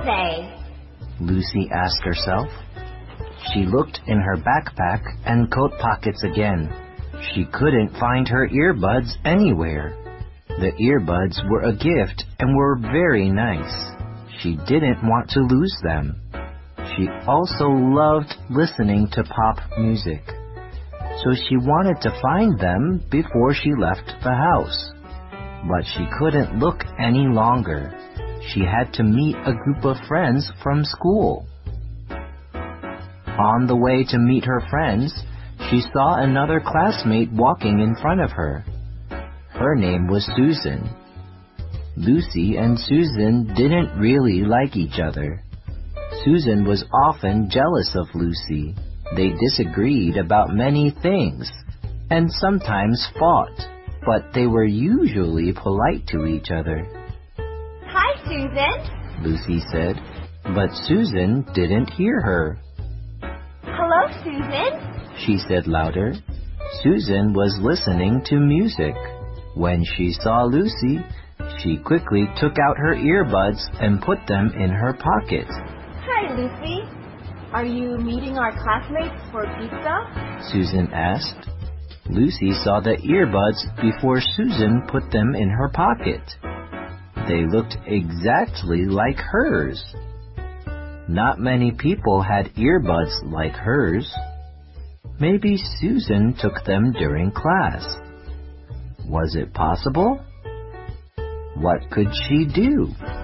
they? Lucy asked herself. She looked in her backpack and coat pockets again. She couldn't find her earbuds anywhere. The earbuds were a gift and were very nice. She didn't want to lose them. She also loved listening to pop music, so she wanted to find them before she left the house. But she couldn't look any longer. She had to meet a group of friends from school. On the way to meet her friends, she saw another classmate walking in front of her. Her name was Susan. Lucy and Susan didn't really like each other. Susan was often jealous of Lucy. They disagreed about many things, and sometimes fought, but they were usually polite to each other. Hi, Susan, Lucy said, but Susan didn't hear her. Hello, Susan, she said louder. Susan was listening to music. When she saw Lucy, she quickly took out her earbuds and put them in her pocket. Hi, Lucy. Are you meeting our classmates for pizza? Susan asked. Lucy saw the earbuds before Susan put them in her pocket. They looked exactly like hers. Not many people had earbuds like hers. Maybe Susan took them during class. Was it possible? What could she do?